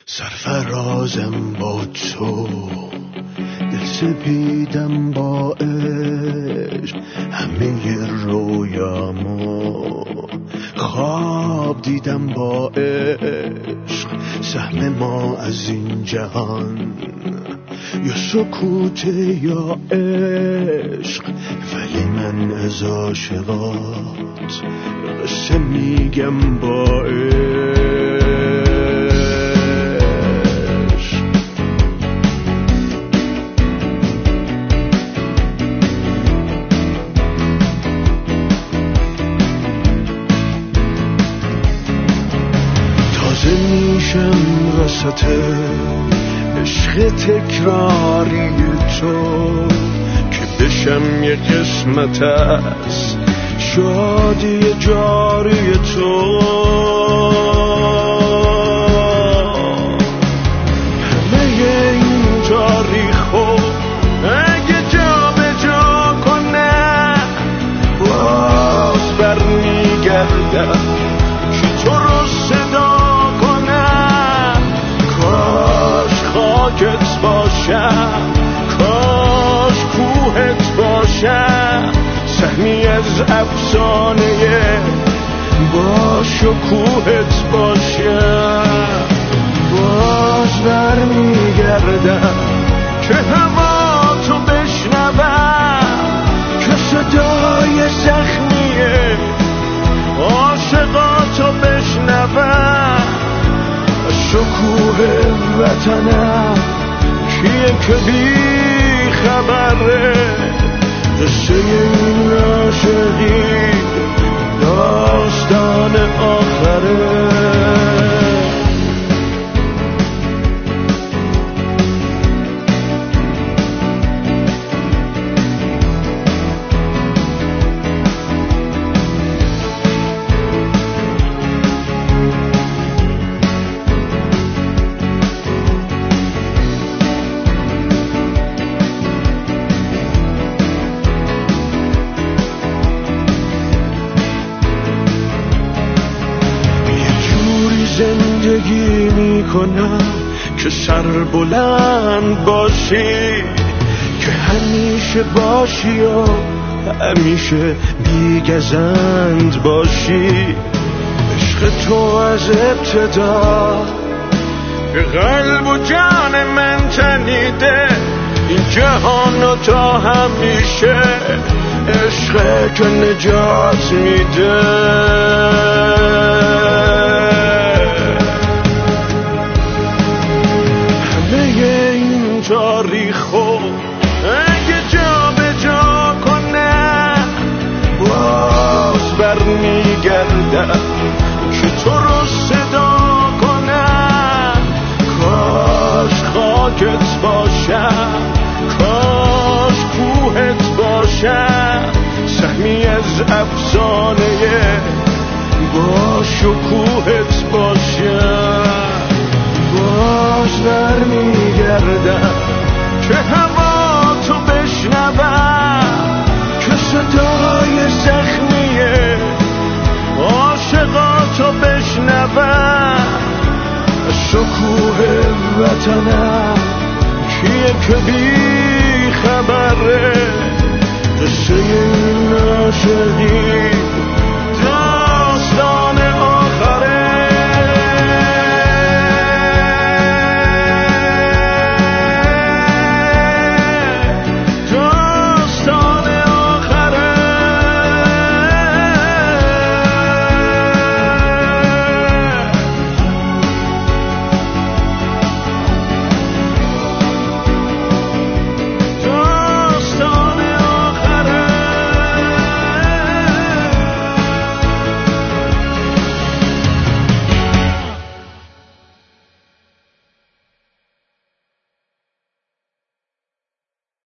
سرفرازم با تو، دل سپیدم با عشق، همه رویامو خواب دیدم با عشق. سهم ما از این جهان یا سکوت یا عشق، ولی من از عاشقات قصه میگم با عشق. تازه میشم وسط عشق تکراری تو، که بشم یه قسمت از شادی جاری تو. همه این تاریخو اگه جا به جا کنه، باز برمیگردم که تو رو صدا کنه. کاش خاکت باشم، کاش کوهت باشم، سهمی از افسانه با شکوهت باشم. باز برمیگردم که هوا تو بشنوم، که صدای زخمیه عاشقاتو بشنوم. شکوه وطنم کیه که بی خبره، قصه این عاشقی داستان آخره. زندگی میکنم که سر بلند باشی، که همیشه باشی و همیشه بیگزند باشی. عشق تو از ابتدا به قلب و جان من تنیده، این جهان و تا همیشه عشق که نجات میده. تاریخو اگه جا به جا کنه، باز برمیگردم که تو رو صدا کنه. کاش خاکت باشم، کاش کوهت باشم، سهمی از افسانه با شکوهت باشم. باز برمیگردم که هوا تو بشنوم، که صدای زخمیه عاشقاتو بشنوم. شکوه وطنم کیه که بی خبره، قصه